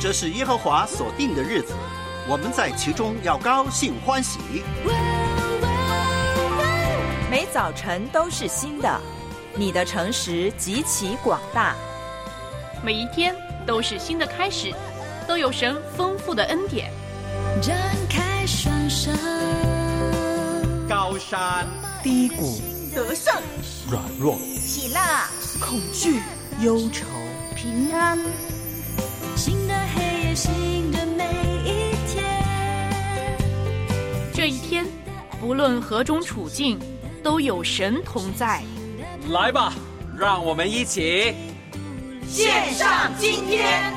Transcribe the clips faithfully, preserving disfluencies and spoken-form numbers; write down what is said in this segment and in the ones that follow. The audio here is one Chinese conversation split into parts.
这是耶和华所定的日子，我们在其中要高兴欢喜。 每早晨都是新的，你的诚实极其广大。 每一天都是新的开始，都有神丰富的恩典。 展开双手， 高山低谷， 得胜软弱， 喜乐恐惧，忧愁， 平安。新的黑夜，新的每一天。 这一天，不论何种处境，都有神同在。 来吧，让我们一起献上今天。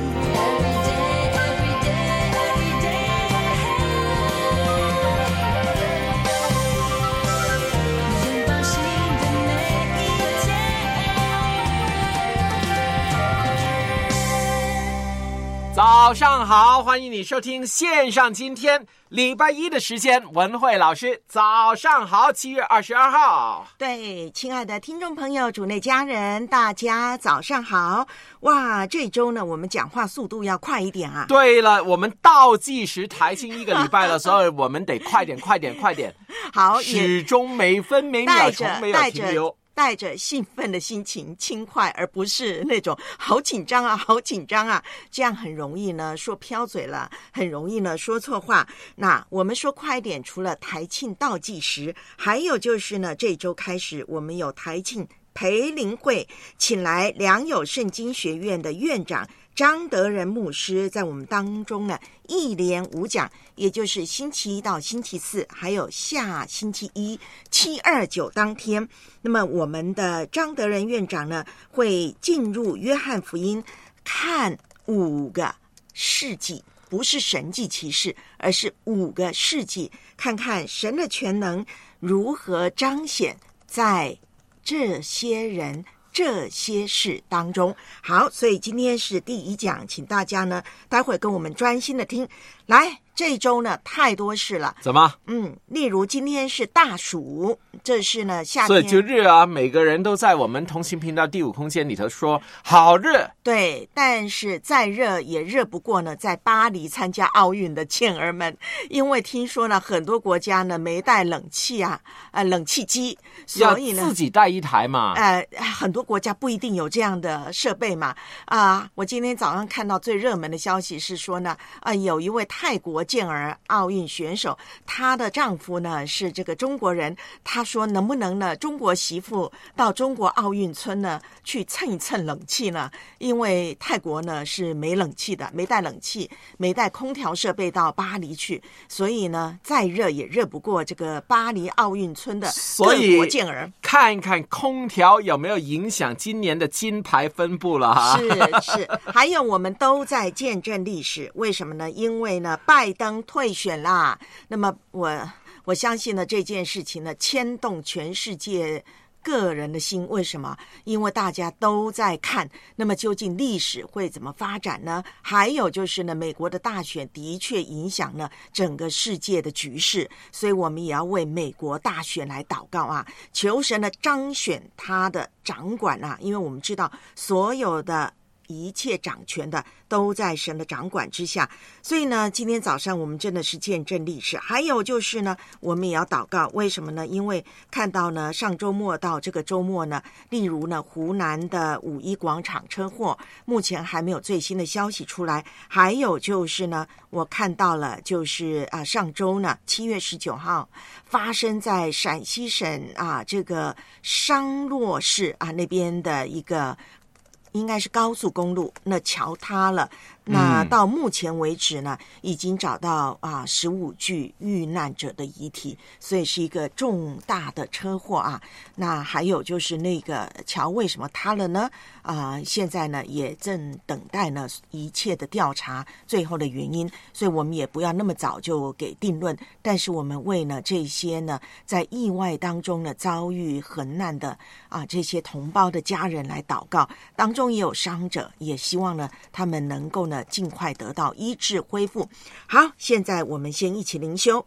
早上好，欢迎你收听线上今天礼拜一的时间，文慧老师早上好。七月二十二号， 对，亲爱的听众朋友，主内家人，大家早上好。哇，这周呢，我们讲话速度要快一点啊。 对了，我们倒计时台庆一个礼拜了，所以我们得快点快点快点。 好， 始终每分每秒钟没有停留， 带着兴奋的心情，轻快，而不是那种好紧张啊，好紧张啊，这样很容易呢说飘嘴了，很容易呢说错话。那我们说快一点，除了台庆倒计时，还有就是呢，这周开始我们有台庆培灵会，请来良友圣经学院的院长张德仁牧师在我们当中呢一连五讲，也就是星期一到星期四，还有下星期一七二九当天。那么我们的张德仁院长呢会进入约翰福音，看五个事迹，不是神迹奇事，而是五个事迹，看看神的全能如何彰显在这些人这些事当中。好，所以今天是第一讲，请大家呢待会跟我们专心的听。来，这一周呢太多事了。 怎么？ 嗯，例如今天是大暑，这是呢夏天， 所以就热啊，每个人都在我们同行频道第五空间里头说好热。 对，但是再热也热不过呢在巴黎参加奥运的健儿们，因为听说呢很多国家呢没带冷气啊，呃冷气机，所以呢要自己带一台嘛。 呃，很多国家不一定有这样的设备嘛。啊、呃，我今天早上看到最热门的消息是说呢，啊、呃，有一位泰国健儿奥运选手，她的丈夫呢是这个中国人，她说能不能呢中国媳妇到中国奥运村呢去蹭一蹭冷气呢？因为泰国呢是没冷气的，没带冷气，没带空调设备到巴黎去，所以呢再热也热不过这个巴黎奥运村的各国健儿。 看一看空调有没有影响今年的金牌分布了哈。 是是，还有我们都在见证历史，为什么呢？因为呢拜登退选啦。那么我我相信呢这件事情呢牵动全世界个人的心，为什么？因为大家都在看，那么究竟历史会怎么发展呢？还有就是呢，美国的大选的确影响了整个世界的局势，所以我们也要为美国大选来祷告啊，求神呢彰显他的掌管啊，因为我们知道所有的一切掌权的都在神的掌管之下，所以呢今天早上我们真的是见证历史。还有就是呢我们也要祷告，为什么呢？因为看到呢上周末到这个周末呢，例如呢湖南的五一广场车祸，目前还没有最新的消息出来。还有就是呢我看到了就是啊上周呢七月十九号发生在陕西省啊这个商洛市啊那边的一个应该是高速公路，那桥塌了。那到目前为止呢，已经找到啊十五具遇难者的遗体，所以是一个重大的车祸啊。那还有就是那个桥为什么塌了呢？啊、呃，现在呢也正等待呢一切的调查最后的原因，所以我们也不要那么早就给定论。但是我们为呢这些呢在意外当中呢遭遇横难的啊这些同胞的家人来祷告，当中也有伤者，也希望呢他们能够呢尽快得到医治恢复。好，现在我们先一起灵修。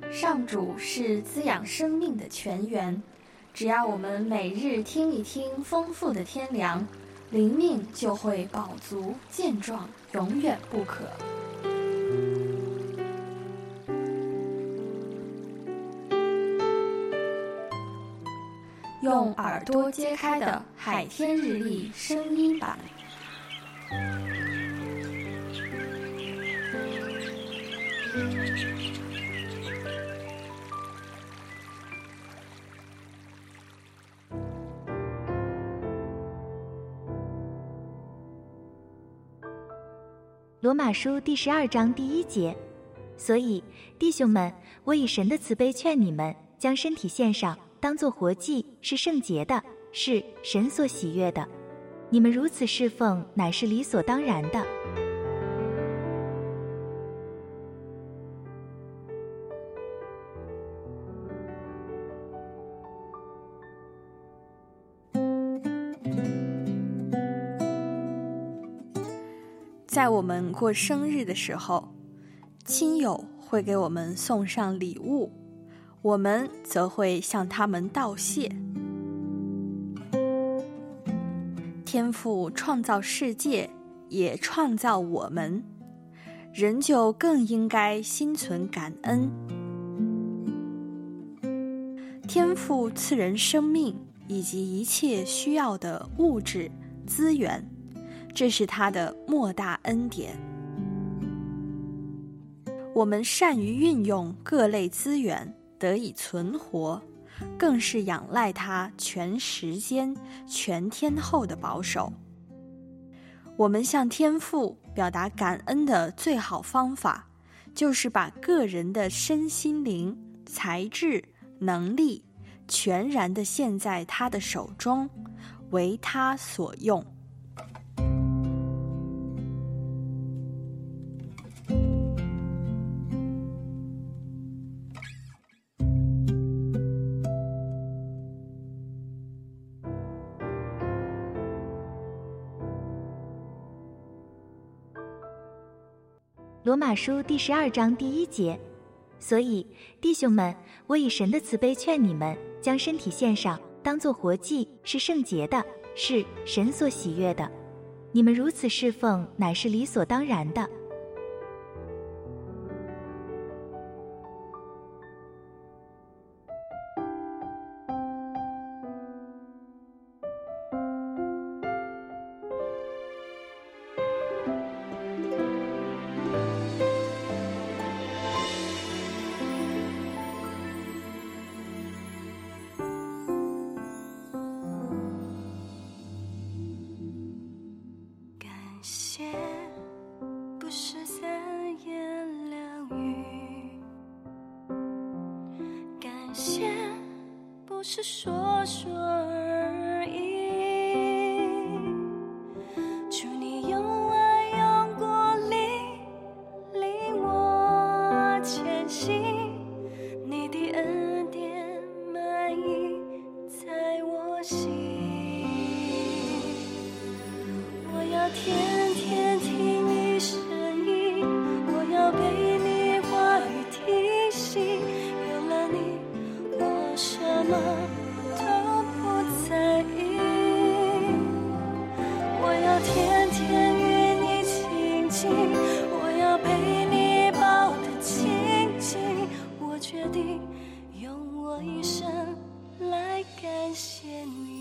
上主是滋养生命的泉源，只要我们每日听一听丰富的天粮，灵命就会饱足健壮，永远不渴。用耳朵揭开的海天日历声音版。 罗马书第十二章第一节，所以弟兄们，我以神的慈悲劝你们，将身体献上，当作活祭，是圣洁的，是神所喜悦的。你们如此侍奉，乃是理所当然的。 在我们过生日的时候，亲友会给我们送上礼物，我们则会向他们道谢。天父创造世界，也创造我们，人就更应该心存感恩。天父赐人生命以及一切需要的物质资源，这是他的莫大恩典。我们善于运用各类资源得以存活，更是仰赖他全时间全天候的保守。我们向天父表达感恩的最好方法，就是把个人的身心灵、才智、能力全然地献在他的手中，为他所用。 罗马书第十二章第一节，所以弟兄们，我以神的慈悲劝你们，将身体献上，当作活祭，是圣洁的，是神所喜悦的。你们如此侍奉，乃是理所当然的。 是说说而已，祝你用爱用过力领我前行，你的恩典满溢在我心，我要天天听你声音，我要被你话语提醒，有了你我什么都不在意，我要天天与你亲近，我要被你抱得紧紧，我决定用我一生来感谢你。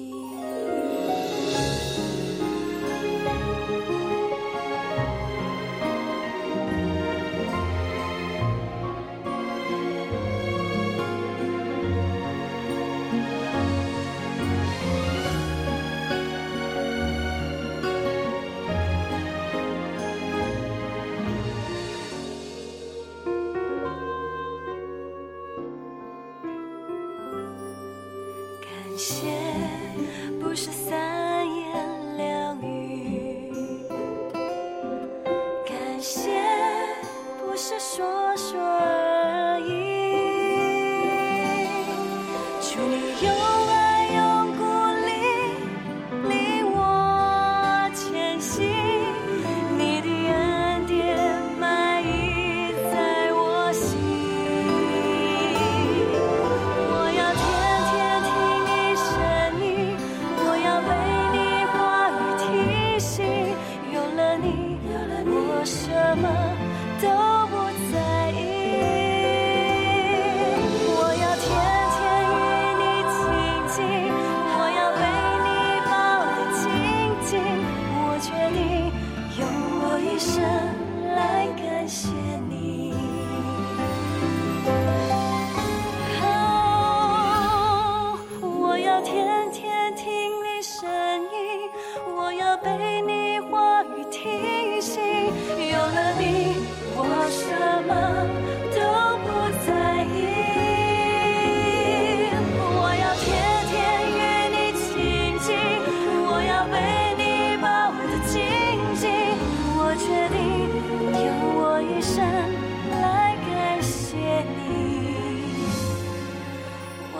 感谢不是三言两语，感谢不是说说而已，祝你用爱用鼓励领我前行，你的恩典满溢在我心，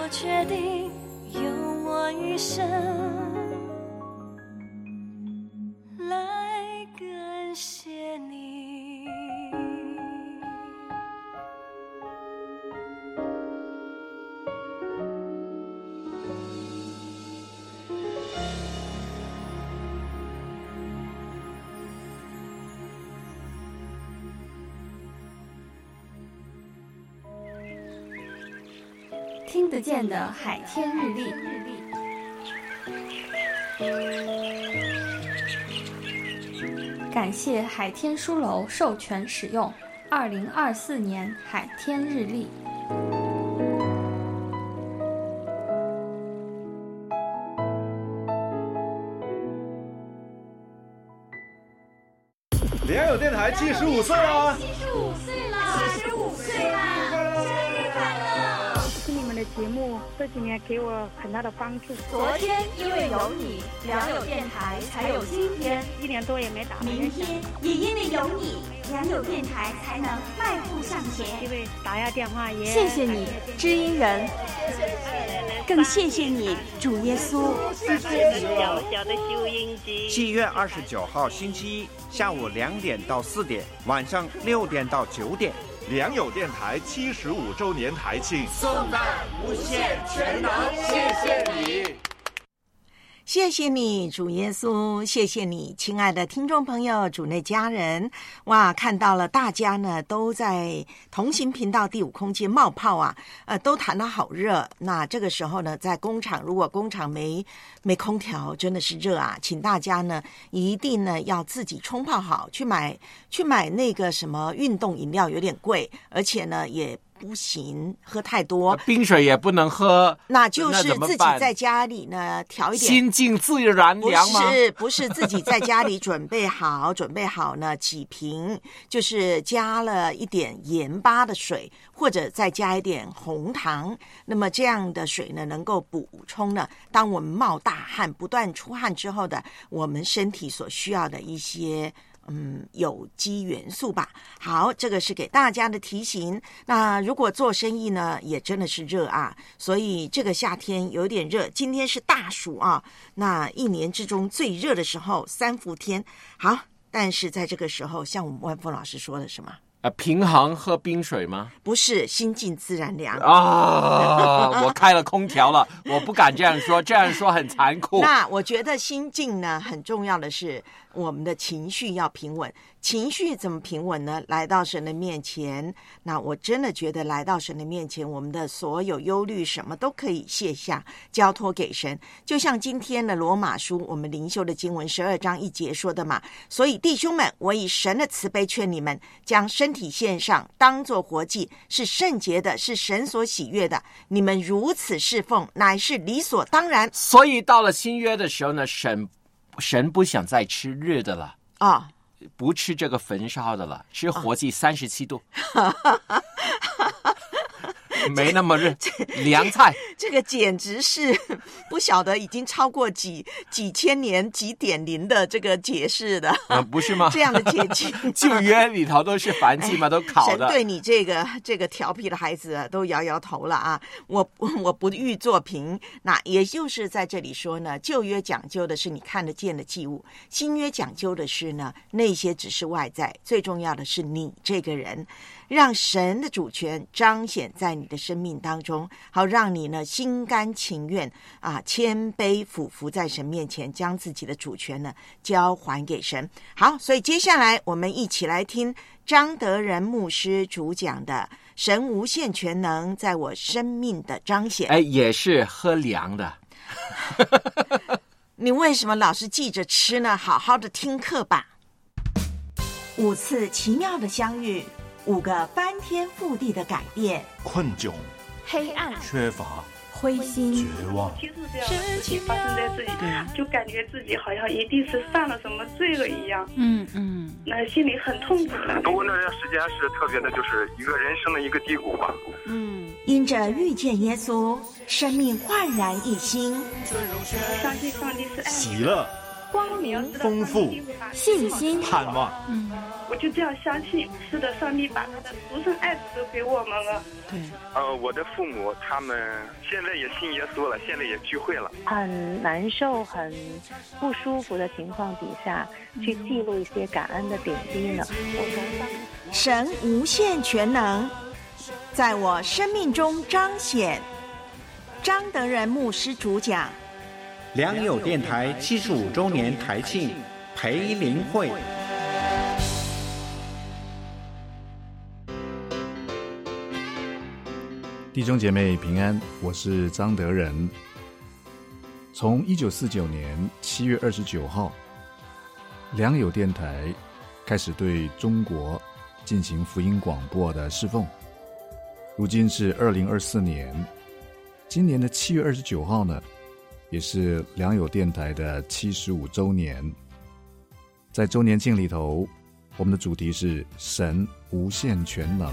我决定用我一生来感谢你。 听得见的海天日历。感谢海天书楼授权使用二零二四年海天日历。 良友电台七十五岁啦！ 七十五岁啦！七十五岁啦！生日快乐！ 听你们的节目这几年给我很大的帮助。 昨天因为有你，良友电台才有今天。 一年多也没打。 明天也因为有你，良友电台才能迈步向前。 因为打下电话也谢谢你，知音人。 更谢谢你，主耶稣。 谢谢你，小小的收音机。 七月二十九号星期一下午两点到四点，晚上六点到九点。 良友电台七十五周年台庆， 送爱无限全能，谢谢你。 谢谢你，主耶稣，谢谢你，亲爱的听众朋友，主内家人。哇，看到了大家呢都在同行频道第五空间冒泡啊，呃，都谈得好热。那这个时候呢，在工厂，如果工厂没没空调，真的是热啊，请大家呢一定呢要自己冲泡好，去买去买那个什么运动饮料，有点贵，而且呢也不行喝太多， 冰水也不能喝， 那就是自己在家里呢调一点， 心静自然凉吗？ 不是，不是自己在家里准备好，准备好呢几瓶，就是加了一点盐巴的水，或者再加一点红糖，那么这样的水呢能够补充呢，当我们冒大汗、不断出汗之后的我们身体所需要的一些嗯，有机元素吧。好，这个是给大家的提醒。那如果做生意呢，也真的是热啊，所以这个夏天有点热。今天是大暑啊，那一年之中最热的时候，三伏天。好，但是在这个时候，像我们万峰老师说的什么？ 呃，平衡喝冰水吗？ 不是，心静自然凉啊！我开了空调了，我不敢这样说，这样说很残酷。 那我觉得心静呢，很重要的是我们的情绪要平稳。情绪怎么平稳呢？来到神的面前，那我真的觉得来到神的面前，我们的所有忧虑什么都可以卸下，交托给神。就像今天的罗马书我们灵修的经文十二章一节说的嘛，所以弟兄们，我以神的慈悲劝你们，将身体献上，当作活祭，是圣洁的，是神所喜悦的。你们如此侍奉，乃是理所当然。 所以到了新约的时候呢，神神不想再吃热的了啊。哦， 不吃这个焚烧的了，吃活祭三十七度，没那么热，凉菜。 这个简直是不晓得已经超过几几千年几点零的这个解释的， 啊、不是吗？ 这样的解释， 旧约里头都是燔祭嘛，都烤的。 神对你这个这个调皮的孩子、啊、都摇摇头了啊！我我不予作评。那也就是在这里说呢，旧约讲究的是你看得见的祭物，新约讲究的是呢那些只是外在，最重要的是你这个人。让神的主权彰显在你的生命当中，好让你呢心甘情愿啊，谦卑俯伏在神面前，将自己的主权呢交还给神。好，所以接下来我们一起来听张德仁牧师主讲的神无限全能在我生命的彰显。 哎，也是喝凉的。 你为什么老是记着吃呢？好好的听课吧。五次奇妙的相遇，五个翻天覆地的改变， 困窘、 黑暗、 缺乏、 灰心、 绝望。 其实这样的事情发生在自己，就感觉自己好像一定是犯了什么罪恶一样。 嗯嗯， 那心里很痛苦的。 度过那段时间是特别的，就是一个人生的一个低谷吧。 嗯，因着遇见耶稣，生命焕然一新。 相信上帝是爱喜乐、 光明、 丰富、 信心、 盼望。 嗯， 我就这样相信，是的，上帝把他的独生爱子都给我们了。 对， 呃，我的父母他们现在也信耶稣了，现在也聚会了。 很难受、很不舒服的情况底下，去记录一些感恩的点滴呢。我从神无限全能，在我生命中彰显。张德仁牧师主讲。 良友电台七十五周年台庆培灵会。 弟兄姐妹平安，我是张德仁。从一九四九年七月二十九号，良友电台开始对中国进行福音广播的侍奉。如今是二零二四年，今年的七月二十九号呢，也是良友电台的七十五周年。在周年庆里头，我们的主题是神无限全能。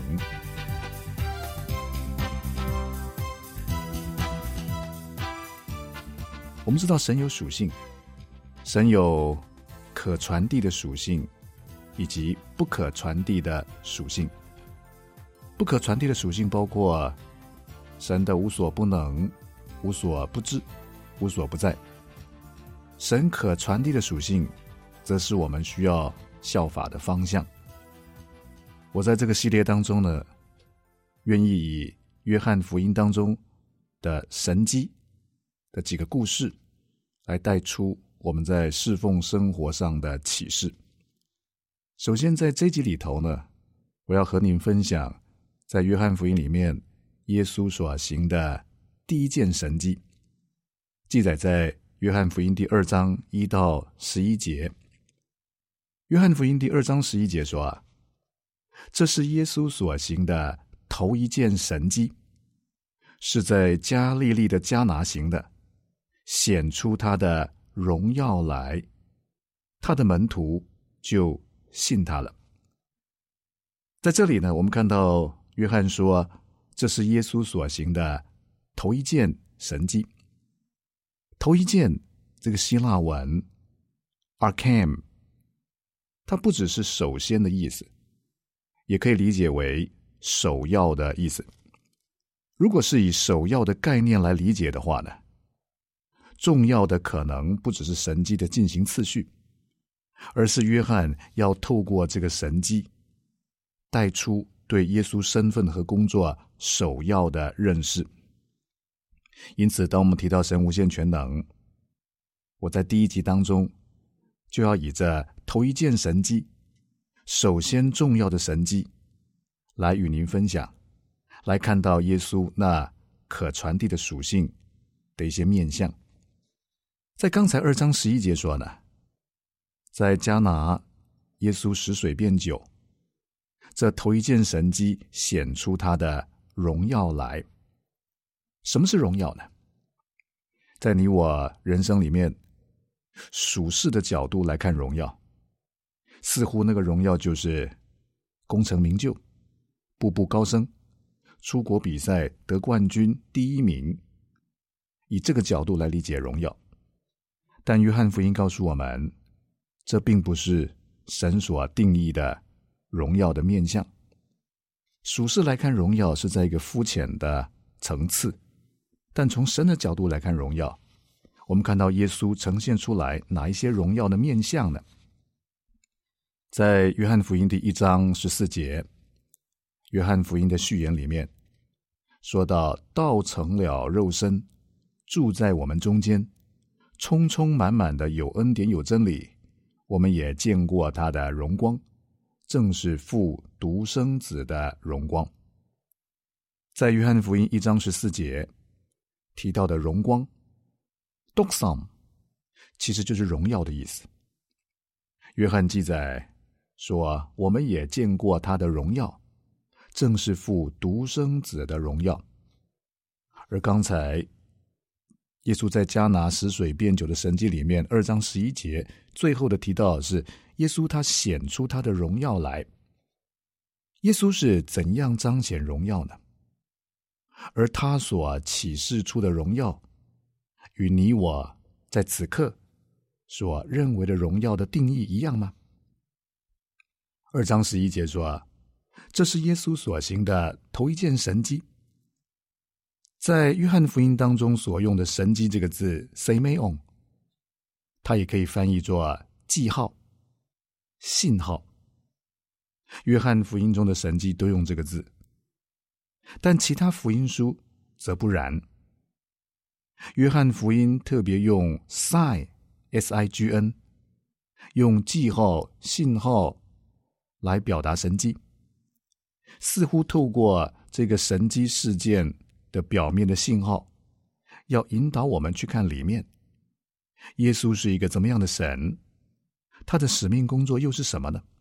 我们知道神有属性，神有可传递的属性，以及不可传递的属性。不可传递的属性包括神的无所不能、无所不知、无所不在。神可传递的属性，则是我们需要效法的方向。我在这个系列当中呢，愿意以约翰福音当中的神迹的几个故事，来带出我们在侍奉生活上的启示。首先在这集里头呢，我要和您分享在约翰福音里面耶稣所行的第一件神迹，记载在约翰福音第二章一到十一节。约翰福音第二章十一节说啊，这是耶稣所行的头一件神迹，是在加利利的迦拿行的，显出他的荣耀来，他的门徒就信他了。在这里呢，我们看到约翰说，这是耶稣所行的头一件神迹。头一件这个希腊文 archam， 它不只是首先的意思，也可以理解为首要的意思。如果是以首要的概念来理解的话呢，重要的可能不只是神迹的进行次序，而是约翰要透过这个神迹带出对耶稣身份和工作首要的认识。因此当我们提到神无限全能，我在第一集当中就要以这头一件神迹，首先重要的神迹来与您分享，来看到耶稣那可传递的属性的一些面向。在刚才二章十一节说呢，在迦拿耶稣使水变酒，这头一件神迹显出他的荣耀来。什么是荣耀呢？在你我人生里面，属世的角度来看荣耀，似乎那个荣耀就是功成名就、步步高升、出国比赛得冠军第一名，以这个角度来理解荣耀。但约翰福音告诉我们，这并不是神所定义的荣耀的面向。属世来看荣耀是在一个肤浅的层次，但从神的角度来看荣耀，我们看到耶稣呈现出来哪一些荣耀的面向呢？在约翰福音第一章十四节，约翰福音的序言里面说到，道成了肉身，住在我们中间，充充满满的有恩典有真理，我们也见过他的荣光，正是父独生子的荣光。在约翰福音一章十四节提到的荣光 doxam 其实就是荣耀的意思。约翰记载说，我们也见过他的荣耀，正是父独生子的荣耀。而刚才耶稣在迦拿使水变酒的神迹里面，二章十一节最后的提到的是耶稣他显出他的荣耀来。耶稣是怎样彰显荣耀呢？而他所启示出的荣耀，与你我在此刻所认为的荣耀的定义一样吗？二章十一节说，这是耶稣所行的头一件神迹。在约翰福音当中所用的神迹这个字 semeion， 它也可以翻译作记号、信号。约翰福音中的神迹都用这个字，但其他福音书则不然。约翰福音特别用 sign S I G N， 用记号、信号来表达神迹，似乎透过这个神迹事件的表面的信号，要引导我们去看里面，耶稣是一个怎么样的神，他的使命工作又是什么呢？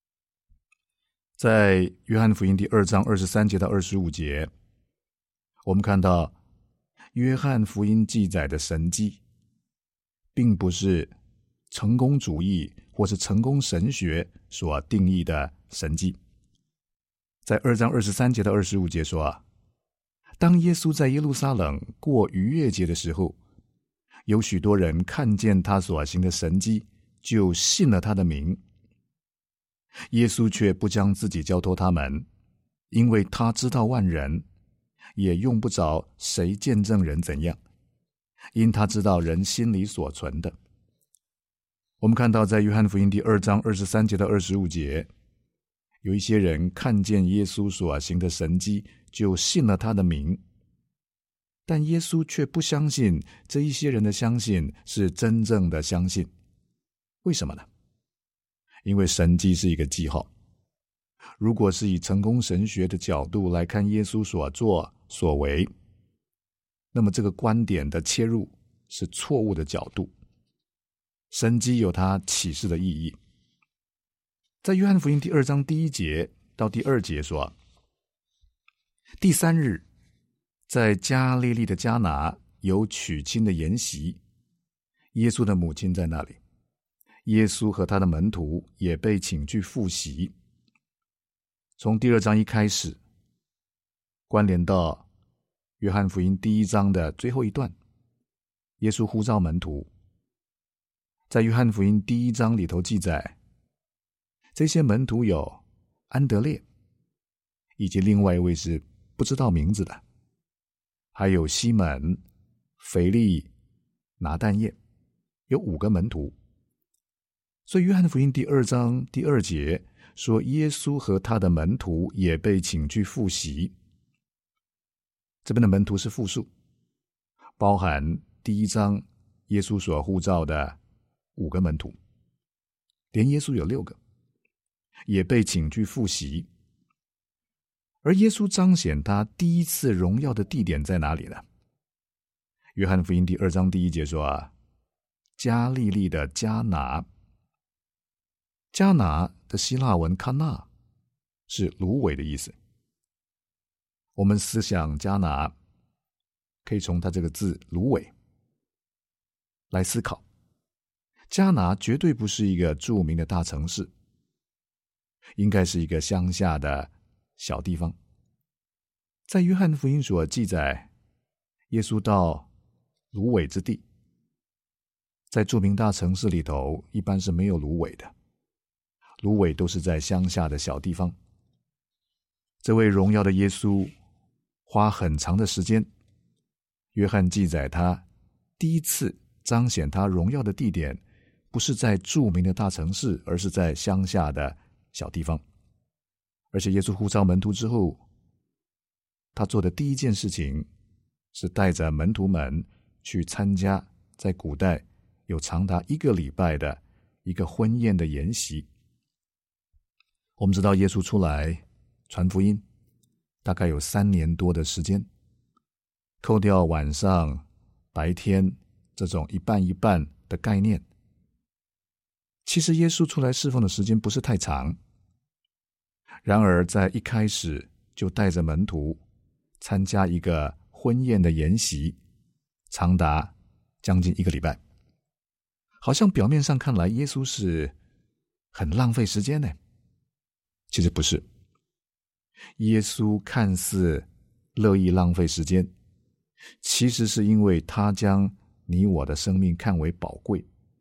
在约翰福音第二章二十三节到二十五节，我们看到约翰福音记载的神迹并不是成功主义或是成功神学所定义的神迹。在二章二十三节到二十五节说，当耶稣在耶路撒冷过逾越节的时候，有许多人看见他所行的神迹，就信了他的名。耶稣却不将自己交托他们，因为他知道万人，也用不着谁见证人怎样，因他知道人心里所存的。我们看到在约翰福音第二章二十三节到二十五节，有一些人看见耶稣所行的神迹，就信了他的名，但耶稣却不相信这一些人的相信是真正的相信。为什么呢？因为神迹是一个记号。如果是以成功神学的角度来看耶稣所作所为，那么这个观点的切入是错误的角度。神迹有它启示的意义。在约翰福音第二章第一节到第二节说，第三日，在加利利的迦拿有娶亲的筵席，耶稣的母亲在那里，耶稣和他的门徒也被请去赴席。从第二章一开始，关联到约翰福音第一章的最后一段，耶稣呼召门徒。在约翰福音第一章里头记载，这些门徒有安德烈，以及另外一位是不知道名字的，还有西门、腓利、拿但业，有五个门徒。所以约翰福音第二章第二节说，耶稣和他的门徒也被请去赴席。这边的门徒是复数，包含第一章耶稣所呼召的五个门徒，连耶稣有六个，也被请去赴席。而耶稣彰显他第一次荣耀的地点在哪里呢？约翰福音第二章第一节说啊，加利利的迦拿。迦拿的希腊文卡纳是芦苇的意思。我们思想迦拿，可以从它这个字芦苇来思考。迦拿绝对不是一个著名的大城市，应该是一个乡下的小地方。在约翰福音所记载，耶稣到芦苇之地，在著名大城市里头一般是没有芦苇的，芦苇都是在乡下的小地方。这位荣耀的耶稣花很长的时间，约翰记载他第一次彰显他荣耀的地点不是在著名的大城市，而是在乡下的小地方。而且耶稣呼召门徒之后，他做的第一件事情是带着门徒们去参加在古代有长达一个礼拜的一个婚宴的筵席。我们知道耶稣出来传福音大概有三年多的时间，扣掉晚上白天这种一半一半的概念，其实耶稣出来侍奉的时间不是太长。然而在一开始就带着门徒参加一个婚宴的筵席，长达将近一个礼拜。好像表面上看来耶稣是很浪费时间呢，其实不是。耶稣看似乐意浪费时间，其实是因为他将你我的生命看为宝贵，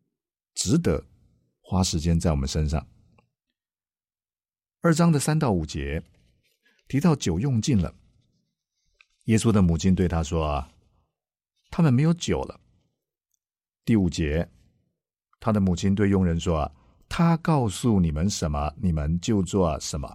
值得花时间在我们身上。二章的三到五节提到酒用尽了，耶稣的母亲对他说，他们没有酒了。第五节，他的母亲对佣人说，他告诉你们什么，你们就做什么。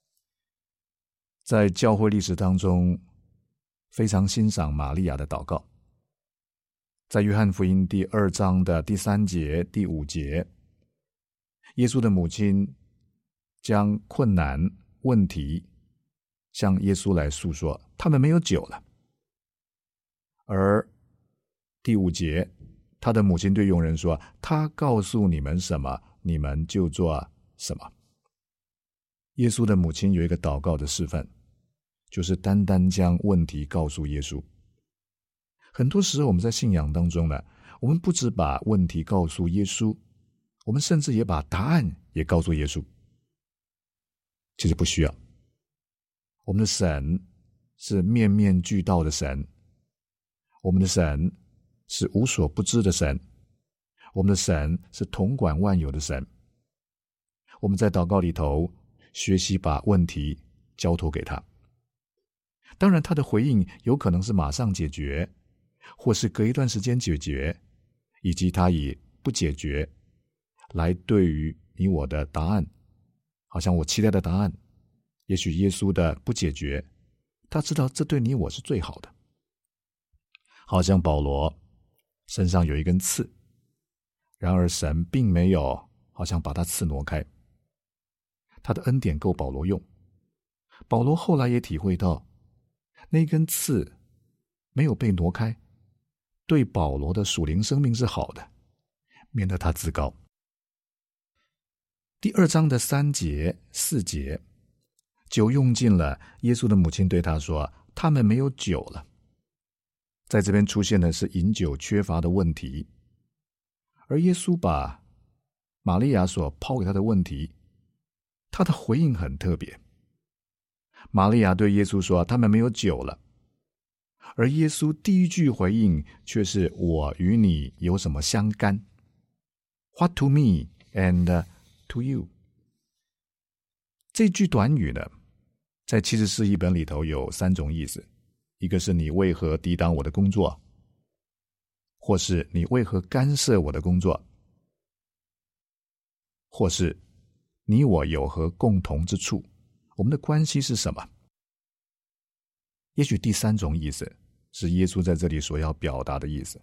在教会历史当中，非常欣赏玛利亚的祷告。在约翰福音第二章的第三节、第五节，耶稣的母亲将困难问题向耶稣来诉说，他们没有酒了。而第五节，他的母亲对佣人说，他告诉你们什么，你们就做什么。耶稣的母亲有一个祷告的示范，就是单单将问题告诉耶稣。很多时候我们在信仰当中呢，我们不只把问题告诉耶稣，我们甚至也把答案也告诉耶稣。其实不需要。我们的神是面面俱到的神，我们的神是无所不知的神，我们的神是统管万有的神。我们在祷告里头学习把问题交托给他。当然他的回应有可能是马上解决，或是隔一段时间解决，以及他以不解决来对于你我的答案，好像我期待的答案，也许耶稣的不解决，他知道这对你我是最好的。好像保罗身上有一根刺，然而神并没有好像把他刺挪开，他的恩典够保罗用。保罗后来也体会到，那根刺没有被挪开，对保罗的属灵生命是好的，免得他自高。第二章的三节、四节，酒用尽了，耶稣的母亲对他说，他们没有酒了。在这边出现的是饮酒缺乏的问题，而耶稣把玛利亚所抛给他的问题，他的回应很特别。玛利亚对耶稣说，他们没有酒了，而耶稣第一句回应却是，我与你有什么相干？ What to me and to you？ 这句短语呢，在七十士译本里头有三种意思，一个是你为何抵挡我的工作，或是你为何干涉我的工作，或是你我有何共同之处，我们的关系是什么？也许第三种意思是耶稣在这里所要表达的意思。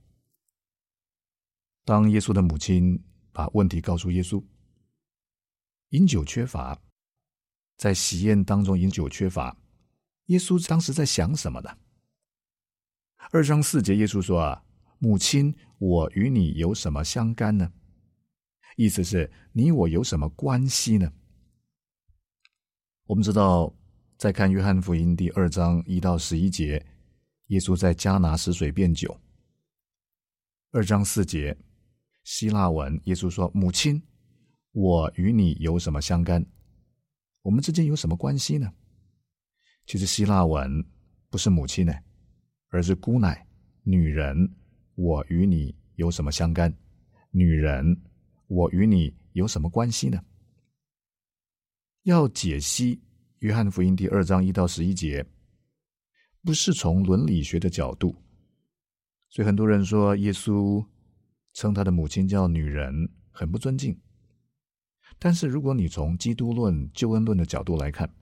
当耶稣的母亲把问题告诉耶稣，饮酒缺乏，在喜宴当中饮酒缺乏，耶稣当时在想什么呢？二章四节耶稣说啊，母亲，我与你有什么相干呢？意思是你我有什么关系呢？我们知道，在看约翰福音第二章一到十一节，耶稣在迦拿使水变酒。二章四节希腊文，耶稣说，母亲，我与你有什么相干？我们之间有什么关系呢？其实希腊文不是母亲呢，而是姑奶，女人，我与你有什么相干？女人，我与你有什么关系呢？要解析约翰福音第二章一到十一节，不是从伦理学的角度，所以很多人说耶稣称他的母亲叫女人，很不尊敬。但是如果你从基督论、救恩论的角度来看，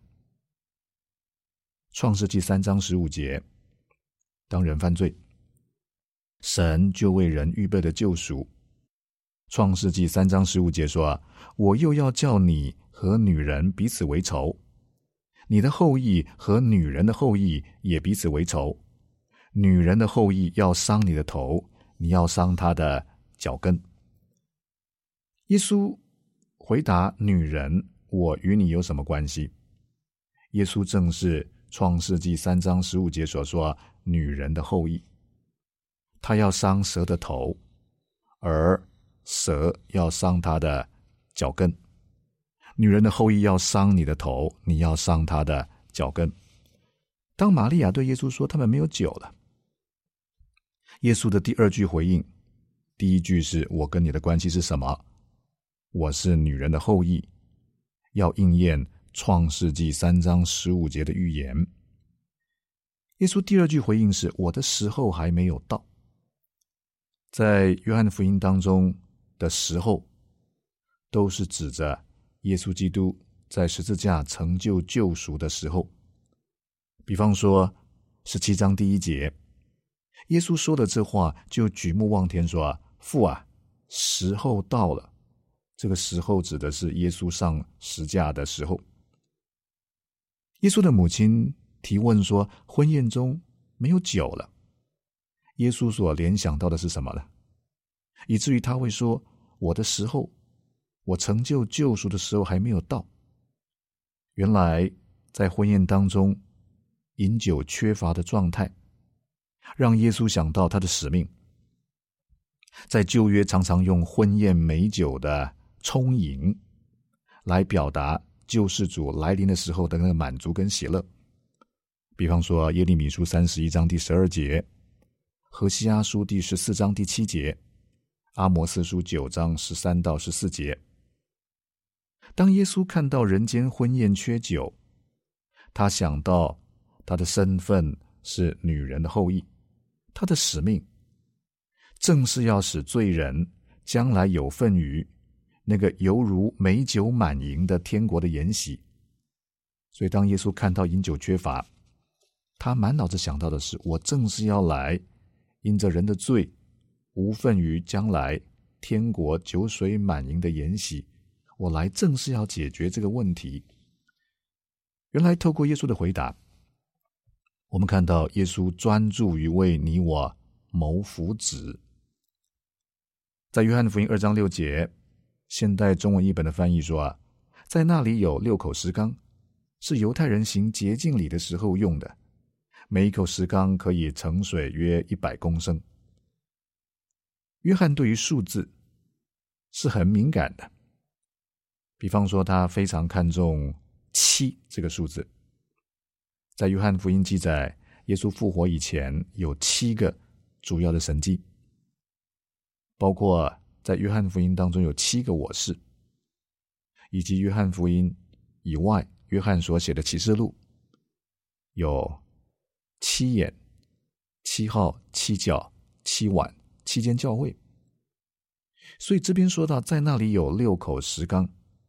创世纪三章十五节，当人犯罪，神就为人预备了救赎。创世纪三章十五节说，我又要叫你和女人彼此为仇，你的后裔和女人的后裔也彼此为仇，女人的后裔要伤你的头，你要伤她的脚跟。耶稣回答女人，我与你有什么关系？耶稣正是创世纪三章十五节所说女人的后裔，他要伤蛇的头，而蛇要伤他的脚跟。女人的后裔要伤你的头，你要伤他的脚跟。当玛利亚对耶稣说他们没有酒了，耶稣的第二句回应第一句是我跟你的关系是什么？我是女人的后裔，要应验创世纪三章十五节的预言。耶稣第二句回应是我的时候还没有到。在约翰福音当中的时候，都是指着耶稣基督在十字架成就救赎的时候。比方说十七章第一节，耶稣说的这话就举目望天说，父啊，时候到了。这个时候指的是耶稣上十架的时候。耶稣的母亲提问说，婚宴中没有酒了。耶稣所联想到的是什么呢？以至于他会说，我的时候，我成就救赎的时候还没有到。原来在婚宴当中饮酒缺乏的状态，让耶稣想到他的使命。在旧约常常用婚宴美酒的充盈来表达救世主来临的时候的那个满足跟喜乐。比方说耶利米书三十一章第十二节，何西阿书第十四章第七节，阿摩司书九章十三到十四节。当耶稣看到人间婚宴缺酒，他想到他的身份是女人的后裔，他的使命正是要使罪人将来有份于那个犹如美酒满盈的天国的筵席。所以当耶稣看到饮酒缺乏，他满脑子想到的是，我正是要来因着人的罪无份于将来天国酒水满盈的筵席，我来正是要解决这个问题。原来透过耶稣的回答，我们看到耶稣专注于为你我谋福祉。在约翰福音二章六节，现代中文译本的翻译说啊，在那里有六口石缸，是犹太人行洁净礼的时候用的，每一口石缸可以盛水约一百公升。约翰对于数字是很敏感的，比方说他非常看重七这个数字。在约翰福音记载，耶稣复活以前有七个主要的神迹，包括在约翰福音当中有七个我是，以及约翰福音以外约翰所写的启示录有七眼、七号、七角、七碗、七间教会。所以这边说到在那里有六口石缸，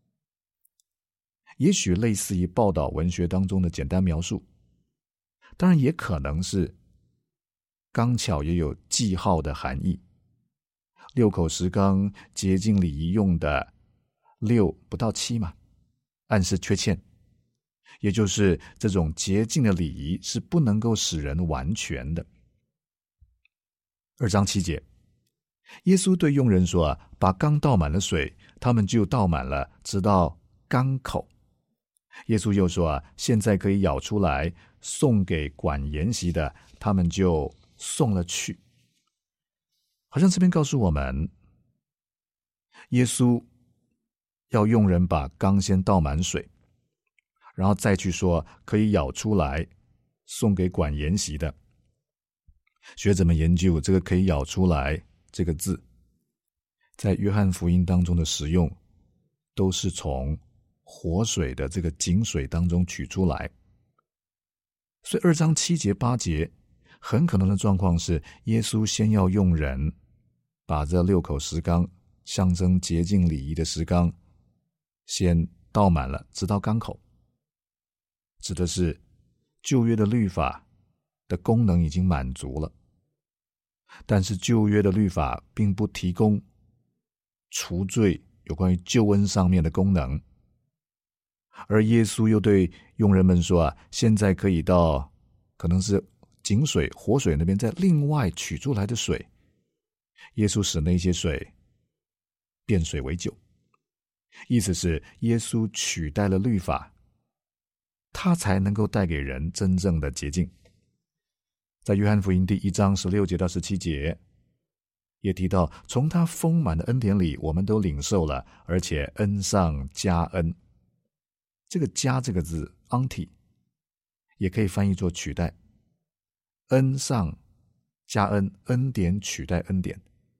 也许类似于报道文学当中的简单描述，当然也可能是刚巧也有记号的含义。六口石缸洁净礼仪用的六不到七嘛，暗示缺欠，也就是这种洁净的礼仪是不能够使人完全的。二章七节，耶稣对佣人说啊，把缸倒满了水，他们就倒满了，直到缸口。耶稣又说啊，现在可以舀出来送给管筵席的，他们就送了去。好像这边告诉我们，耶稣要用人把缸先倒满水，然后再去说可以舀出来送给管筵席的。学者们研究这个可以舀出来这个字，在约翰福音当中的使用都是从活水的这个井水当中取出来。所以二章七节八节很可能的状况是，耶稣先要用人把这六口石缸，象征洁净礼仪的石缸，先倒满了，直到缸口。指的是旧约的律法的功能已经满足了，但是旧约的律法并不提供除罪有关于救恩上面的功能。而耶稣又对佣人们说啊，现在可以到可能是井水活水那边再另外取出来的水。耶稣使那些水变水为酒，意思是耶稣取代了律法，他才能够带给人真正的洁净。在约翰福音第一章十六节到十七节也提到，从他丰满的恩典里我们都领受了，而且恩上加恩。这个加这个字 anti 也可以翻译作取代，恩上加恩，恩典取代恩典。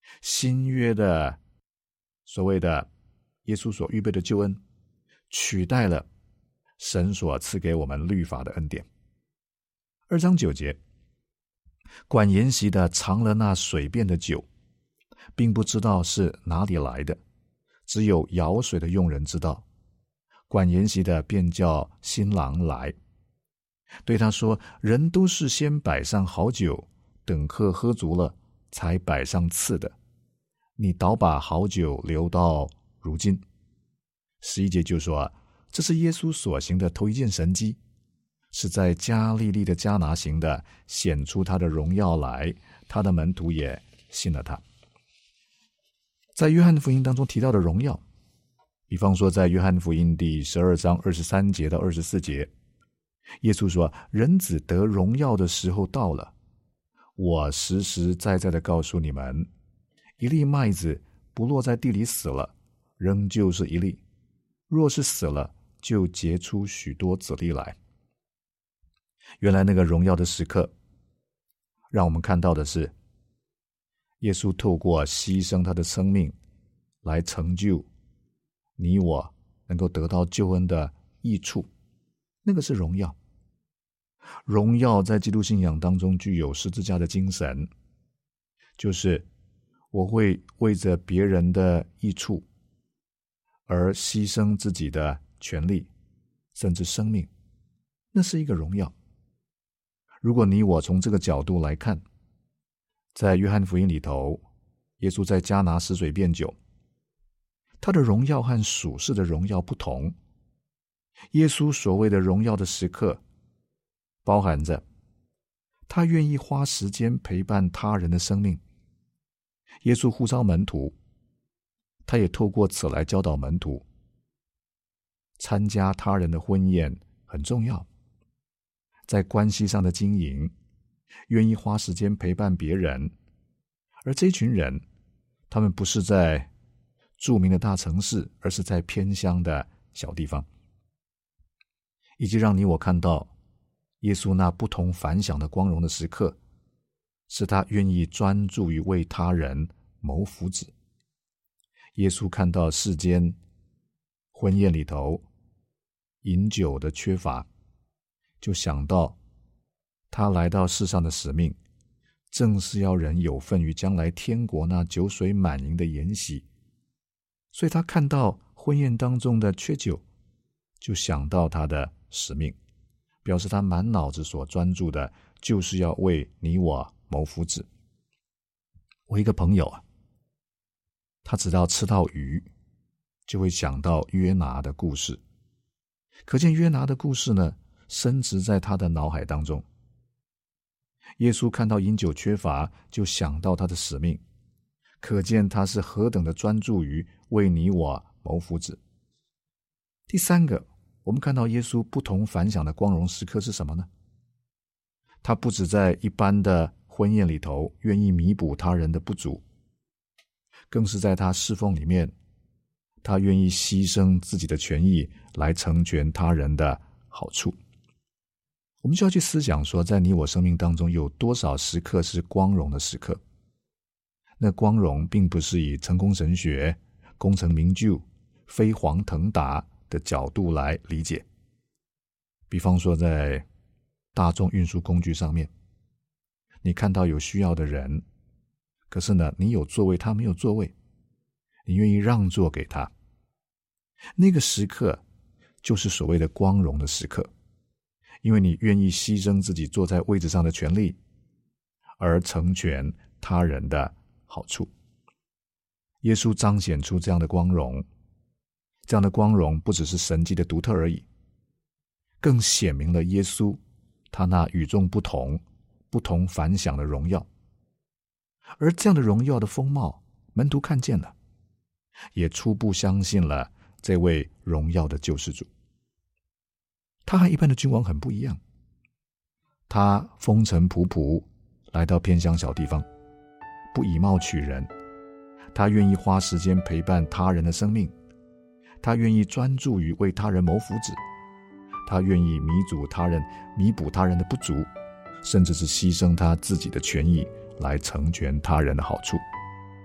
新约的所谓的耶稣所预备的救恩，取代了神所赐给我们律法的恩典。二章九节，管筵席的尝了那水变的酒，并不知道是哪里来的，只有舀水的用人知道。管筵席的便叫新郎来，对他说：人都是先摆上好酒，等客喝足了，才摆上次的。你倒把好酒留到如今。十一节就说，这是耶稣所行的头一件神迹，是在加利利的迦拿行的，显出他的荣耀来，他的门徒也信了他。在约翰福音当中提到的荣耀，比方说在约翰福音第十二章二十三节到二十四节，耶稣说：人子得荣耀的时候到了，我实实在在的告诉你们，一粒麦子不落在地里死了，仍旧是一粒；若是死了，就结出许多子粒来。原来那个荣耀的时刻，让我们看到的是，耶稣透过牺牲他的生命，来成就你我能够得到救恩的益处，那个是荣耀。荣耀在基督信仰当中具有十字架的精神，就是我会为着别人的益处而牺牲自己的权利，甚至生命，那是一个荣耀。如果你我从这个角度来看，在约翰福音里头，耶稣在迦拿使水变酒，他的荣耀和属世的荣耀不同。耶稣所谓的荣耀的时刻，包含着他愿意花时间陪伴他人的生命。耶稣呼召门徒，他也透过此来教导门徒，参加他人的婚宴很重要，在关系上的经营，愿意花时间陪伴别人。而这群人，他们不是在著名的大城市，而是在偏乡的小地方，以及让你我看到耶稣那不同凡响的光荣的时刻，是他愿意专注于为他人谋福祉。耶稣看到世间婚宴里头饮酒的缺乏，就想到他来到世上的使命，正是要人有份于将来天国那酒水满盈的筵席。所以他看到婚宴当中的缺酒，就想到他的使命，表示他满脑子所专注的就是要为你我谋福祉。我一个朋友啊，他只要吃到鱼，就会想到约拿的故事。可见约拿的故事呢，深植在他的脑海当中。耶稣看到饮酒缺乏，就想到他的使命，可见他是何等的专注于为你我谋福祉。第三个，我们看到耶稣不同凡响的光荣时刻是什么呢？他不只在一般的婚宴里头愿意弥补他人的不足，更是在他侍奉里面，他愿意牺牲自己的权益来成全他人的好处。我们就要去思想说，在你我生命当中有多少时刻是光荣的时刻。那光荣并不是以成功神学、功成名就、飞黄腾达的角度来理解。比方说在大众运输工具上面，你看到有需要的人，可是呢，你有座位，他没有座位，你愿意让座给他，那个时刻就是所谓的光荣的时刻，因为你愿意牺牲自己坐在位置上的权利，而成全他人的好处。耶稣彰显出这样的光荣，这样的光荣不只是神迹的独特而已，更显明了耶稣他那与众不同、不同凡响的荣耀。而这样的荣耀的风貌，门徒看见了，也初步相信了这位荣耀的救世主。他和一般的君王很不一样，他风尘仆仆来到偏乡小地方，不以貌取人，他愿意花时间陪伴他人的生命，他愿意专注于为他人谋福祉，他愿意弥补他人弥补他人的不足，甚至是牺牲他自己的权益来成全他人的好处。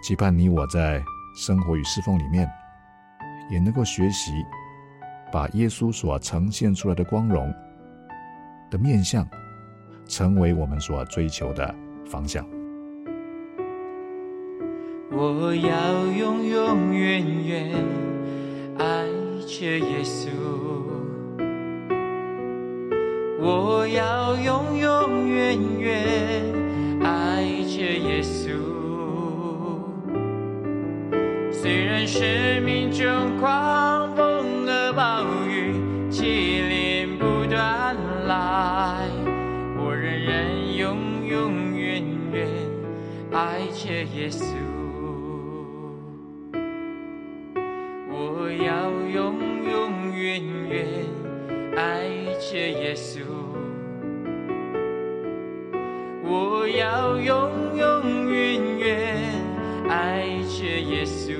期盼你我在生活与侍奉里面，也能够学习把耶稣所呈现出来的光荣的面向，成为我们所追求的方向。 我要永永远远爱着耶稣，我要永永远远爱着耶稣。虽然生命中狂风和暴雨接连不断来，我仍然永永远远爱着耶稣。我要永永远远爱着耶稣，我要永永远远爱着耶稣。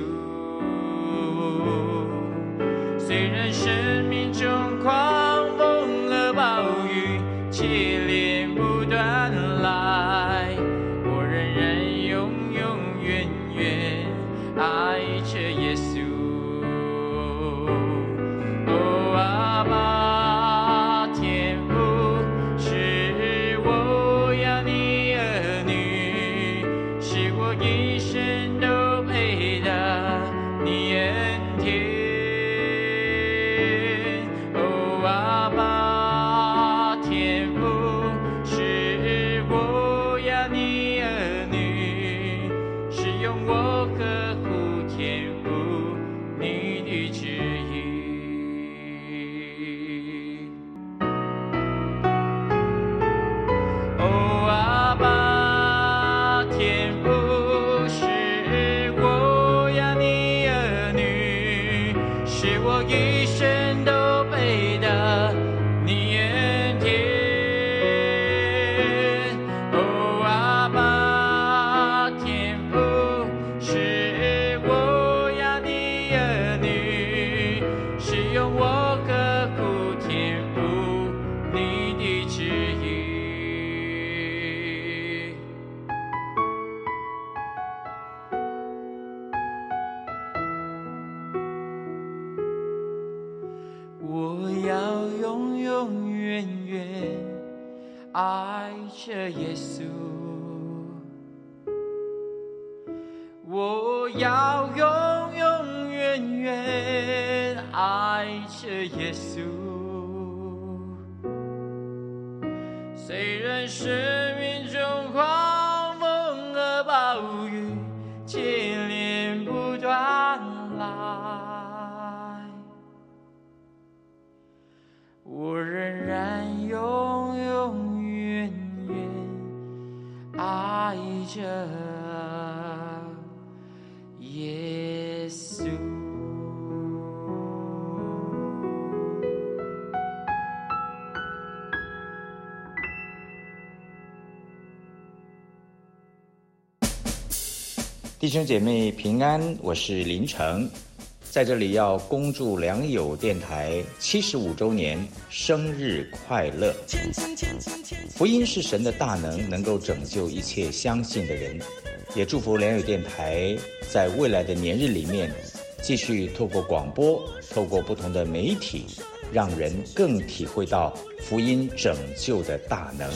虽然生命中狂风和暴雨接连不断来，我仍然永永远远爱着耶稣。哦，阿爸天父，是我要你儿女，是我一生都配得你恩典。哦，阿爸天父，是我要你儿女，是用我呵护天父你的旨意。哦，阿爸天父，是我要你儿女，是我一生都配得你恩典。哦，阿爸天父，是我要你儿女，是用我呵护天父你的旨意。我要永永远远爱着耶稣，我要永永远远爱着耶稣。虽然生命中狂风和暴雨接连不断来，我仍然永永远远爱着耶稣。 弟兄姐妹平安，我是林成，在这里要恭祝良友电台七十五周年生日快乐。福音是神的大能，能够拯救一切相信的人。也祝福良友电台在未来的年日里面，继续透过广播，透过不同的媒体，让人更体会到福音拯救的大能。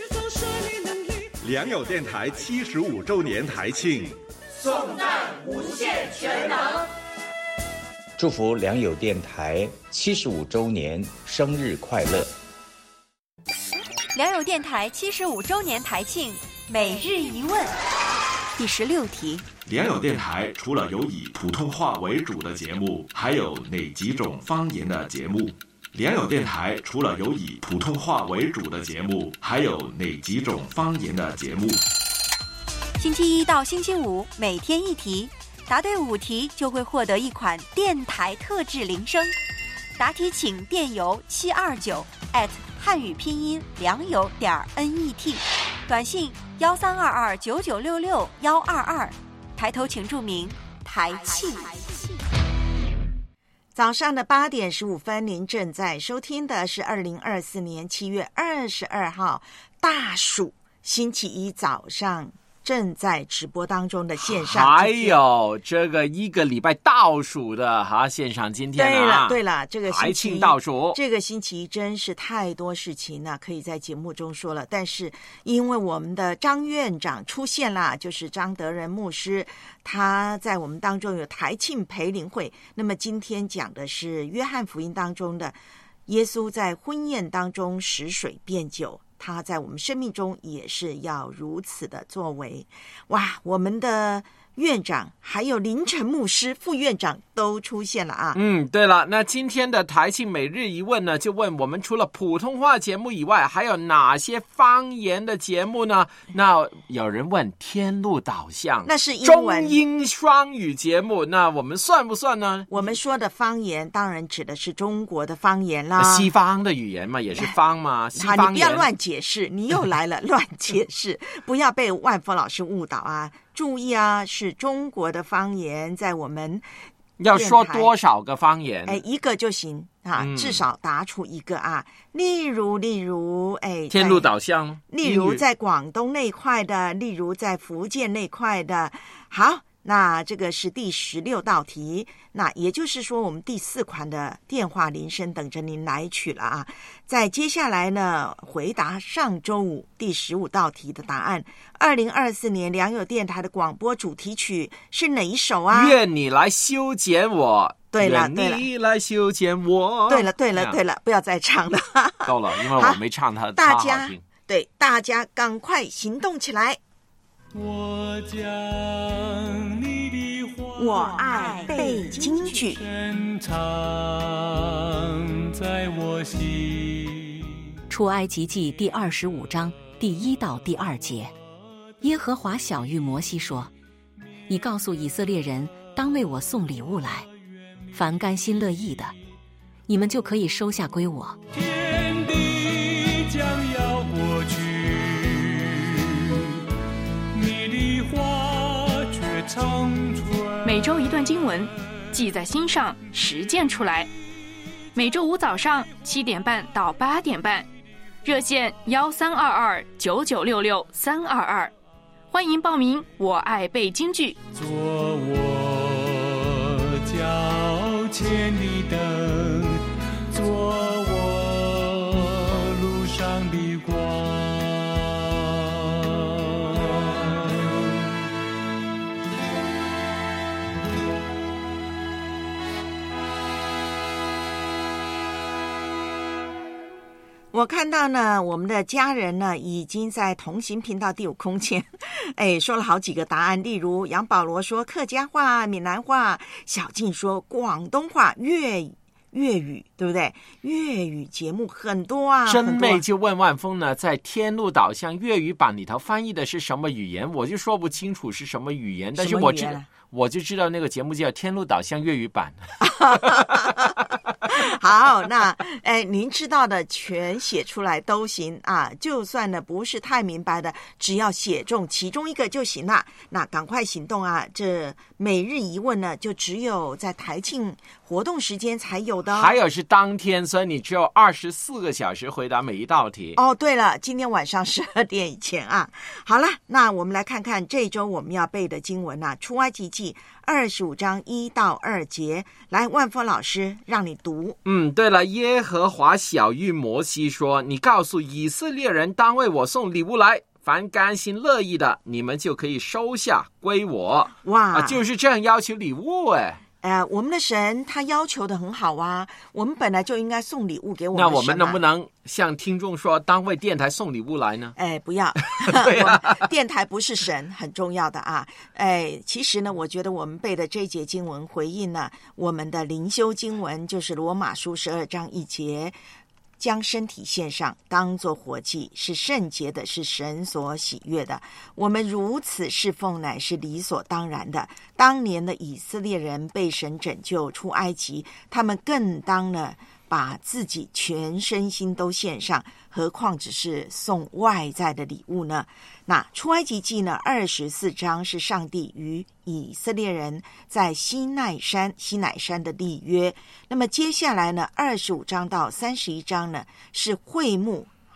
良友电台七十五周年台庆， 颂赞无限全能。 祝福良友电台七十五周年生日快乐！ 良友电台七十五周年台庆每日一问，第十六题： 良友电台除了有以普通话为主的节目，还有哪几种方言的节目？良友电台除了有以普通话为主的节目，还有哪几种方言的节目？ 星期一到星期五每天一题，答对五题就会获得一款电台特制铃声。答题请电邮七二九 at 汉语拼音良友点 net， 短信幺三二二九九六六幺二二，抬头请注明台庆。 早上的八点十五分，您正在收听的是二零二四年七月二十二号大暑星期一早上正在直播当中的线上， 还有这个一个礼拜倒数的哈线上今天、啊、 对了对了，这个星期台庆倒数， 这个星期真是太多事情呢，可以在节目中说了。但是因为我们的张院长出现了，就是张德仁牧师，他在我们当中有台庆培灵会，那么今天讲的是约翰福音当中的耶稣在婚宴当中使水变酒，他在我们生命中也是要如此的作为。哇，我们的院长还有林晨牧师副院长都出现了啊。 嗯，对了，那今天的台庆每日一问呢，就问我们除了普通话节目以外，还有哪些方言的节目呢？那有人问天路导向， 那是英文中英双语节目，那我们算不算呢？ 我们说的方言当然指的是中国的方言啦， 西方的语言嘛，也是方嘛。西方好，你不要乱解释，你又来了乱解释，不要被万峰老师误导啊！注意啊，是中国的方言，在我们要说多少个方言？ 哎，一个就行啊、嗯，至少答出一个啊。例如，例如，哎， 天路导向， 例如在广东那块的，例如在福建那块的。好，那这个是第十六道题，那也就是说，我们第四款的电话铃声等着您来取了啊。在接下来呢，回答上周五第十五道题的答案。二零二四年良友电台的广播主题曲是哪一首啊？ 愿你来修剪我。 对了，对了， 愿你来修剪我。 对了，对了，对了，不要再唱了。 够了，因为我没唱它， 大家好听。 对，大家赶快行动起来。 我将你的话， 我爱背京剧， 深藏在我心。 出埃及记第二十五章第一到第二节，耶和华晓谕摩西说：“你告诉以色列人，当为我送礼物来，凡甘心乐意的，你们就可以收下归我。” 天地将要过去，你的话却长存。 每周一段经文，记在心上，实践出来。每周五早上七点半到八点半，热线幺三二二九九六六三二二，欢迎报名。我爱背京剧。 做我脚前的灯，做我路上的光。 我看到呢，我们的家人呢已经在同行频道第五空间，哎，说了好几个答案。例如杨保罗说客家话、闽南话，小静说广东话、粤粤语，对不对？粤语节目很多啊。 真妹就问万峰呢，在天路导向粤语版里头翻译的是什么语言？我就说不清楚是什么语言，但是我知道。我就知道那个节目叫《天路导向粤语版》。 好，那哎，您知道的全写出来都行啊，就算呢不是太明白的，只要写中其中一个就行了。那赶快行动啊！这每日一问呢，就只有在台庆活动时间才有的、哦， 还有是当天，所以你只有二十四个小时回答每一道题。 哦，对了，今天晚上十二点以前啊。好了，那我们来看看这周我们要背的经文啊，出埃及记二十五章一到二节，来，万峰老师让你读。 嗯，对了，耶和华晓谕摩西说：“你告诉以色列人，当为我送礼物来，凡甘心乐意的，你们就可以收下归我。” 哇、 啊，就是这样要求礼物哎。 呃，我们的神他要求的很好啊，我们本来就应该送礼物给我们的神、啊。 那我们能不能向听众说，当为电台送礼物来呢？ 哎，不要， 对啊、 我们电台不是神，很重要的啊。哎，其实呢，我觉得我们背的这一节经文回应了我们的灵修经文，就是罗马书十二章一节。将身体献上，当作活祭，是圣洁的，是神所喜悦的。我们如此侍奉，乃是理所当然的。当年的以色列人被神拯救出埃及，他们更当呢把自己全身心都献上，何况只是送外在的礼物呢？那出埃及记呢二十四章是上帝与以色列人在西奈山西乃山的立约，那么接下来呢二十五章到三十一章呢是会幕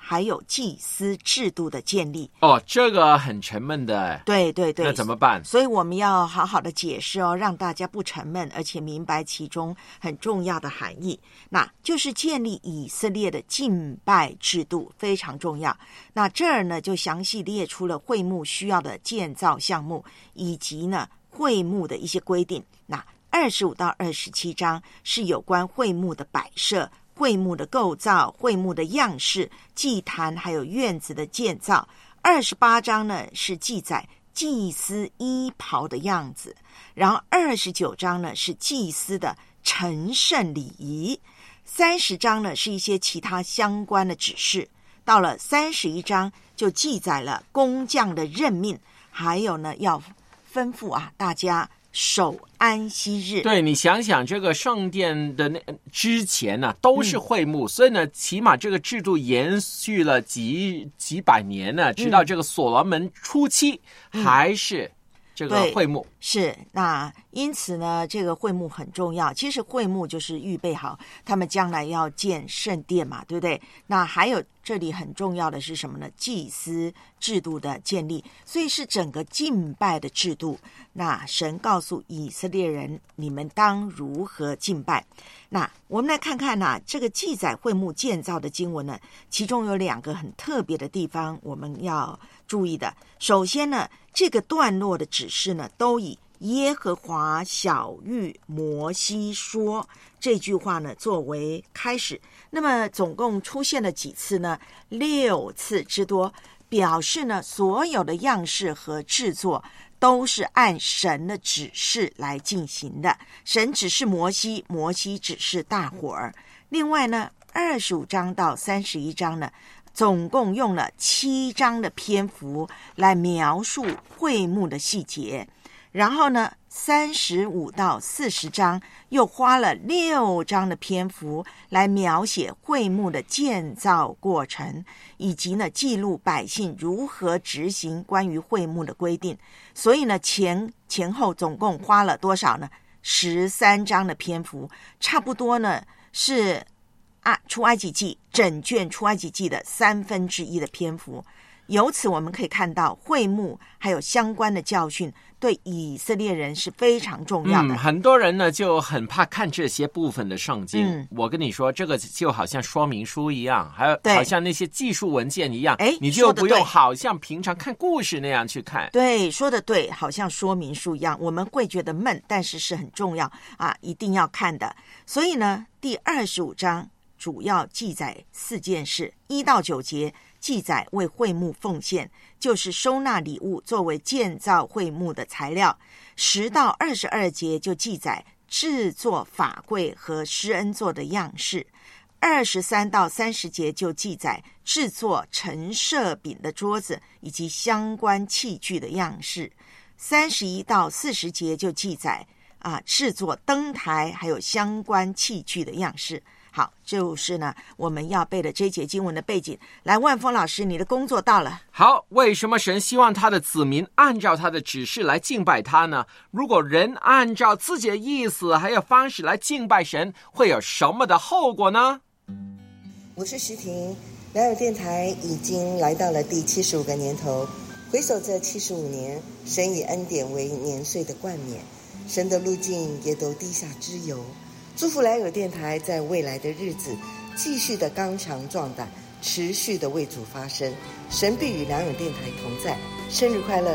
还有祭司制度的建立。 哦，这个很沉闷的。 对对对， 那怎么办？ 所以我们要好好的解释哦，让大家不沉闷，而且明白其中很重要的含义。那就是建立以色列的敬拜制度，非常重要。那这儿呢，就详细列出了会幕需要的建造项目，以及呢会幕的一些规定。那二十五到二十七章是有关会幕的摆设、会幕的构造、会幕的样式、祭坛还有院子的建造。二十八章呢是记载祭司衣袍的样子，然后二十九章呢是祭司的陈圣礼仪，三十章呢是一些其他相关的指示，到了三十一章就记载了工匠的任命，还有呢要吩咐啊大家守安息日。 对，你想想这个圣殿的那之前呢、啊、都是会幕、嗯、所以呢起码这个制度延续了几几百年呢，直到这个所罗门初期、嗯、还是这个会幕。 是，那因此呢这个会幕很重要。其实会幕就是预备好他们将来要建圣殿嘛，对不对？那还有这里很重要的是什么呢？祭司制度的建立，所以是整个敬拜的制度。那神告诉以色列人，你们当如何敬拜。那我们来看看啊，这个记载会幕建造的经文呢，其中有两个很特别的地方我们要注意的。首先呢，这个段落的指示呢，都以耶和华晓谕摩西说这句话呢作为开始。那么总共出现了几次呢？六次之多，表示呢所有的样式和制作都是按神的指示来进行的。神指示摩西，摩西指示大伙儿。另外呢，二十五章到三十一章呢，总共用了七章的篇幅来描述会幕的细节。然后呢，三十五到四十章又花了六章的篇幅来描写会幕的建造过程，以及呢记录百姓如何执行关于会幕的规定。所以呢前前后总共花了多少呢？十三章的篇幅，差不多呢是啊出埃及记整卷出埃及记的三分之一的篇幅。由此我们可以看到会幕还有相关的教训对以色列人是非常重要的。 嗯，很多人呢就很怕看这些部分的圣经、嗯、我跟你说，这个就好像说明书一样，还有好像那些技术文件一样，你就不用好像平常看故事那样去看。 对，说得对，好像说明书一样，我们会觉得闷，但是是很重要啊，一定要看的。所以呢，第二十五章主要记载四件事，一到九节记载为会幕奉献，就是收纳礼物作为建造会幕的材料。十到二十二节就记载制作法柜和施恩座的样式。二十三到三十节就记载制作陈设饼的桌子以及相关器具的样式。三十一到四十节就记载啊制作灯台还有相关器具的样式。好，就是呢我们要背的这节经文的背景。来，万峰老师，你的工作到了。 好，为什么神希望他的子民按照他的指示来敬拜他呢？如果人按照自己的意思还有方式来敬拜神，会有什么的后果呢？ 我是徐婷，良友电台已经来到了第七十五个年头。回首这七十五年，神以恩典为年岁的冠冕，神的路径也都滴下脂油。祝福良友电台在未来的日子继续的刚强壮胆，持续的为主发声，神必与良友电台同在。生日快乐！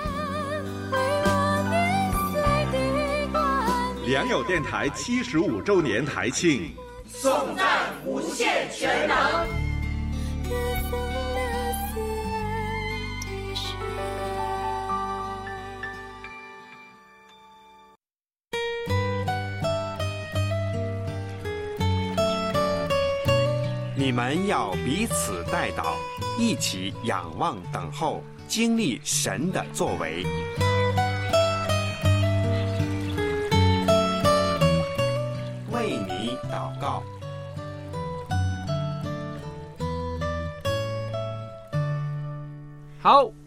良友电台七十五周年台庆， 颂赞无限全能。 你们要彼此代祷，一起仰望等候，经历神的作为。为你祷告。 好，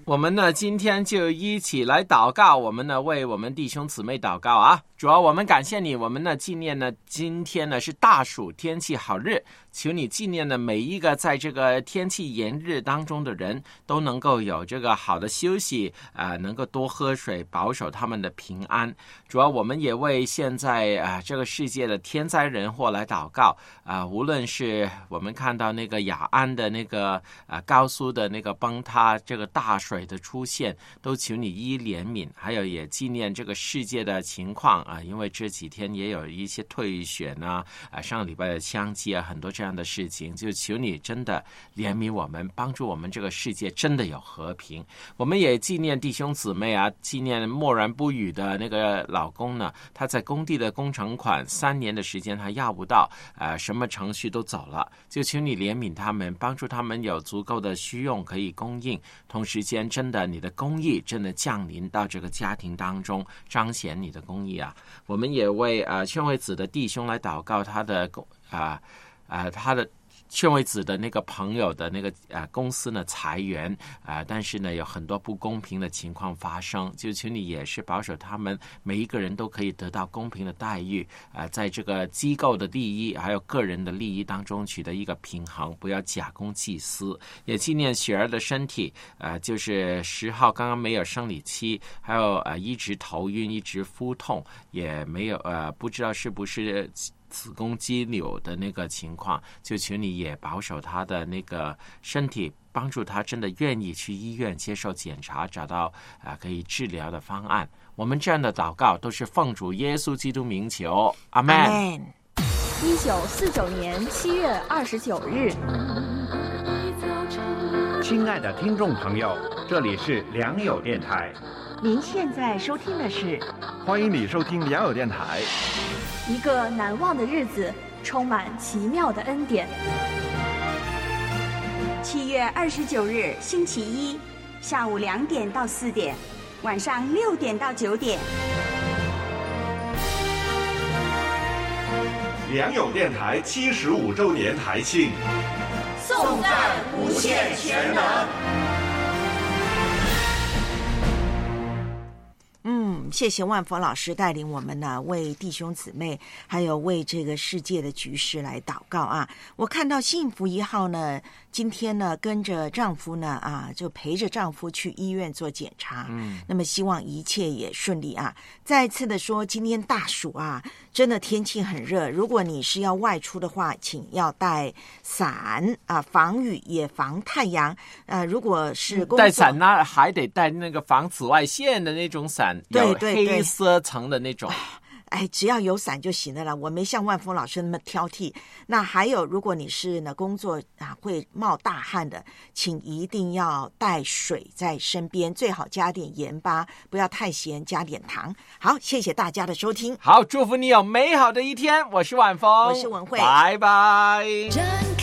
我们呢今天就一起来祷告，我们呢为我们弟兄姊妹祷告啊。主要我们感谢你，我们呢纪念呢今天呢是大暑天气好日，求你纪念呢每一个在这个天气炎日当中的人都能够有这个好的休息啊、呃，能够多喝水，保守他们的平安。主要我们也为现在啊、呃、这个世界的天灾人祸来祷告啊、呃，无论是我们看到那个雅安的那个啊、呃、高速的那个崩塌，这个大水的出现，都求你依怜悯，还有也纪念这个世界的情况啊，因为这几天也有一些退选啊，啊上礼拜的枪击啊，很多这样的事情，就求你真的怜悯我们，帮助我们这个世界真的有和平。我们也纪念弟兄姊妹啊，纪念默然不语的那个老公呢，他在工地的工程款三年的时间他要不到，呃，什么程序都走了，就求你怜悯他们，帮助他们有足够的需用可以供应，同时间真的你的公义真的降临到这个家庭当中，彰显你的公义啊。我们也为呃劝慰子的弟兄来祷告，他的啊啊、呃呃、他的劝慰子的那个朋友的那个呃公司呢裁员啊、呃，但是呢有很多不公平的情况发生，就求你也是保守他们每一个人都可以得到公平的待遇啊、呃，在这个机构的利益还有个人的利益当中取得一个平衡，不要假公济私。也纪念雪儿的身体，呃，就是十号刚刚没有生理期，还有呃一直头晕，一直腹痛，也没有呃不知道是不是子宫肌瘤的那个情况，就求你也保守他的那个身体，帮助他真的愿意去医院接受检查，找到啊、呃、可以治疗的方案。我们这样的祷告都是奉主耶稣基督名求，阿们。 一九四九年七月二十九日， 亲爱的听众朋友，这里是良友电台， 您现在收听的是， 欢迎你收听良友电台。 一个难忘的日子，充满奇妙的恩典。 七月二十九日星期一下午两点到四点，晚上六点到九点。 良友电台七十五周年台庆， 颂赞无限全能。 嗯，谢谢万佛老师带领我们呢，为弟兄姊妹还有为这个世界的局势来祷告啊。我看到幸福一号呢，今天呢跟着丈夫呢啊，就陪着丈夫去医院做检查，嗯，那么希望一切也顺利啊。再次的说，今天大暑啊，真的天气很热，如果你是要外出的话，请要带伞啊，防雨也防太阳。呃，如果是工作带伞呢，还得带那个防紫外线的那种伞， 对对对， 有黑色层的那种。 哎，只要有伞就行了啦，我没像万峰老师那么挑剔。那还有，如果你是呢工作啊会冒大汗的，请一定要带水在身边，最好加点盐巴，不要太咸，加点糖。好，谢谢大家的收听。 好，祝福你有美好的一天。我是万峰， 我是文慧， 拜拜。